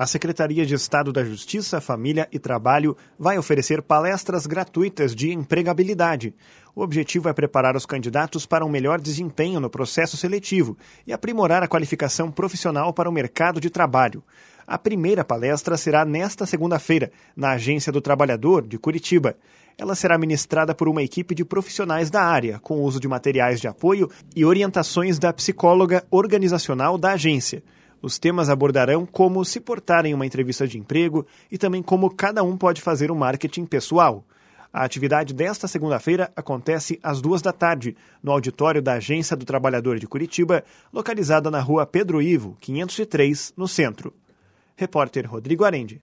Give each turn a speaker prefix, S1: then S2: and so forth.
S1: A Secretaria de Estado da Justiça, Família e Trabalho vai oferecer palestras gratuitas de empregabilidade. O objetivo é preparar os candidatos para um melhor desempenho no processo seletivo e aprimorar a qualificação profissional para o mercado de trabalho. A primeira palestra será nesta segunda-feira, na Agência do Trabalhador, de Curitiba. Ela será ministrada por uma equipe de profissionais da área, com uso de materiais de apoio e orientações da psicóloga organizacional da agência. Os temas abordarão como se portar em uma entrevista de emprego e também como cada um pode fazer um marketing pessoal. A atividade desta segunda-feira acontece às 14h, no auditório da Agência do Trabalhador de Curitiba, localizada na rua Pedro Ivo, 503, no centro. Repórter Rodrigo Arendi.